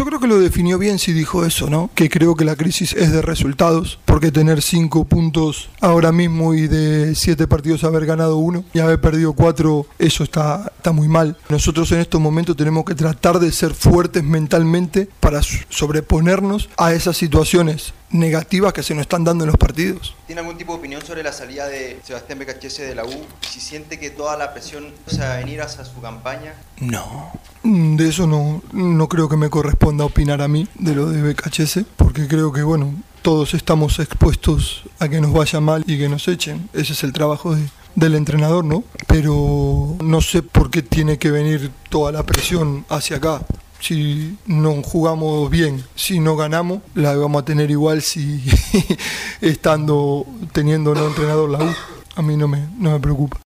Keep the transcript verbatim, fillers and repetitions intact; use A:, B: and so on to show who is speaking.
A: yo creo que lo definió bien si dijo eso, ¿no? Que creo que la crisis es de resultados, porque tener cinco puntos ahora mismo y de siete partidos haber ganado uno y haber perdido cuatro, eso está, está muy mal. Nosotros en estos momentos tenemos que tratar de ser fuertes mentalmente para sobreponernos a esas situaciones negativas que se nos están dando en los partidos.
B: ¿Tiene algún tipo de opinión sobre la salida de Sebastián Becachese de la U? Si siente que toda la presión se va a venir hacia su campaña.
A: No, de eso no, no creo que me corresponda opinar a mí, de lo de Becachese, porque creo que, bueno, todos estamos expuestos a que nos vaya mal y que nos echen. Ese es el trabajo de, del entrenador, ¿no? Pero no sé por qué tiene que venir toda la presión hacia acá. Si no jugamos bien, si no ganamos, la vamos a tener igual si estando, teniendo no entrenador la U. A mí no me, no me preocupa.